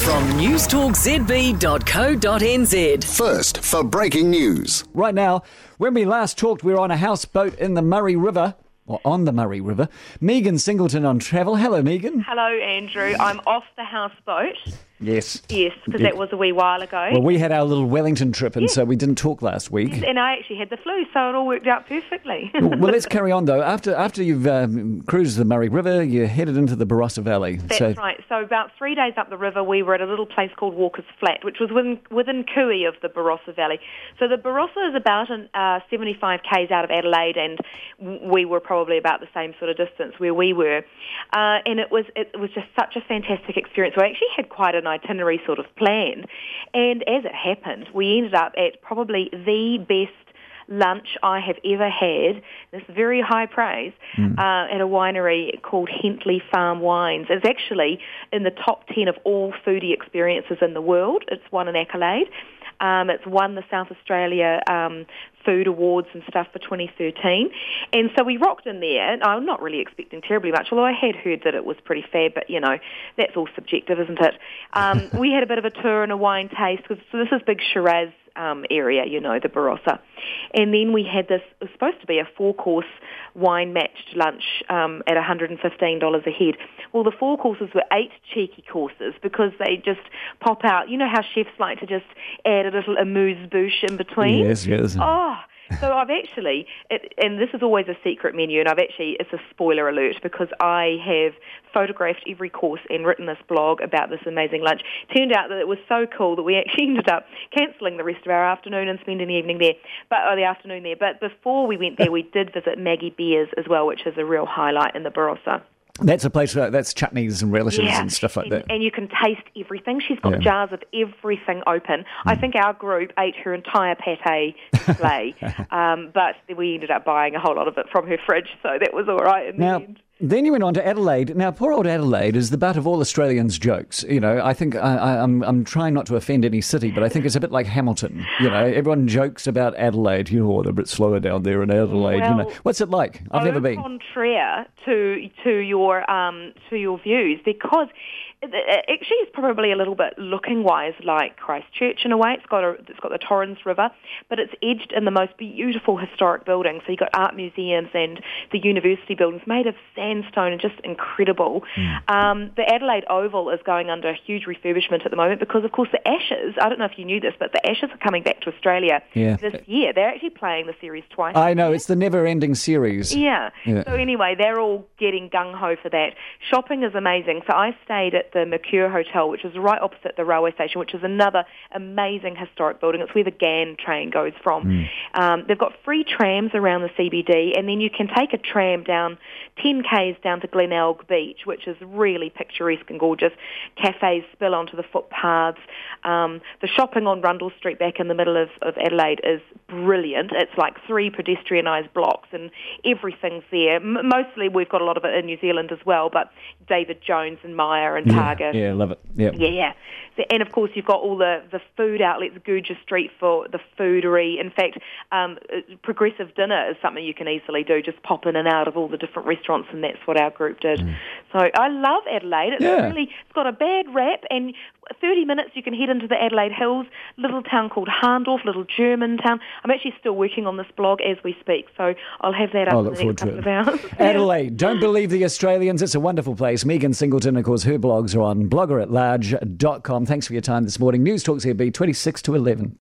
From newstalkzb.co.nz. First for breaking news. Right now, when we last talked, we were on a houseboat in the Murray River, or on the Murray River. Megan Singleton on travel. Hello, Megan. Hello, Andrew. I'm off the houseboat. Yes. Yes, because that was a wee while ago. Well, we had our little Wellington trip, and so we didn't talk last week. Yes, and I actually had the flu, so it all worked out perfectly. Well, let's carry on, though. After you've cruised the Murray River, you headed into the Barossa Valley. That's right. So about 3 days up the river, we were at a little place called Walker's Flat, which was within Kui of the Barossa Valley. So the Barossa is about 75 k's out of Adelaide, and we were probably about the same sort of distance where we were. And it was just such a fantastic experience. We actually had quite an itinerary sort of plan, and as it happened, we ended up at probably the best lunch I have ever had. This very high praise at a winery called Hentley Farm Wines. It's actually in the top 10 of all foodie experiences in the world. It's won an accolade. It's won the South Australia Food Awards and stuff for 2013. And so we rocked in there, and I'm not really expecting terribly much, although I had heard that it was pretty fab, but, you know, that's all subjective, isn't it? We had a bit of a tour and a wine taste, because this is big Shiraz area, you know, the Barossa. And then we had this, it was supposed to be a 4-course wine-matched lunch at $115 a head. Well, the 4 courses were 8 cheeky courses, because they just pop out. You know how chefs like to just add a little amuse-bouche in between? Yes. Oh, so I've actually, and this is always a secret menu, and it's a spoiler alert, because I have photographed every course and written this blog about this amazing lunch. Turned out that it was so cool that we actually ended up cancelling the rest of our afternoon and spending the evening there, the afternoon there. But before we went there, we did visit Maggie Beers as well, which is a real highlight in the Barossa. That's a place that's chutneys and relishes and stuff like that. And you can taste everything. She's got jars of everything open. I think our group ate her entire pate display, but we ended up buying a whole lot of it from her fridge, so that was all right in the end. Then you went on to Adelaide. Now, poor old Adelaide is the butt of all Australians' jokes. You know, I think I'm trying not to offend any city, but I think it's a bit like Hamilton. You know, everyone jokes about Adelaide. You know, they're a bit slower down there in Adelaide. Well, you know, what's it like? I've never been. Contraire to your views, because actually it's probably a little bit looking-wise like Christchurch in a way. It's got the Torrens River, but it's edged in the most beautiful historic buildings. So you've got art museums and the university buildings made of sandstone and just incredible. The Adelaide Oval is going under a huge refurbishment at the moment, because, of course, the Ashes, I don't know if you knew this, but the Ashes are coming back to Australia this year. They're actually playing the series twice. I know, it's the never-ending series. Yeah. So anyway, they're all getting gung-ho for that. Shopping is amazing. So I stayed at the Mercure Hotel, which is right opposite the railway station, which is another amazing historic building. It's where the Ghan train goes from. They've got free trams around the CBD, and then you can take a tram down 10 k's down to Glenelg Beach, which is really picturesque and gorgeous. Cafes spill onto the footpaths. The shopping on Rundle Street back in the middle of Adelaide is brilliant. It's like 3 pedestrianised blocks, and everything's there. Mostly we've got a lot of it in New Zealand as well, but David Jones and Myer and Target. Yeah, love it. Yep. Yeah. So, and of course you've got all the food outlets, Guja Street for the foodery. In fact, progressive dinner is something you can easily do, just pop in and out of all the different restaurants, and that's what our group did. So I love Adelaide. It's got a bad rap, and 30 minutes you can head into the Adelaide Hills, little town called Harndorf, little German town. I'm actually still working on this blog as we speak, so I'll have that up in the next couple of hours. Adelaide, don't believe the Australians. It's a wonderful place. Megan Singleton, of course, her blogs are on bloggeratlarge.com. Thanks for your time this morning. News Talk ZB 26 to 11.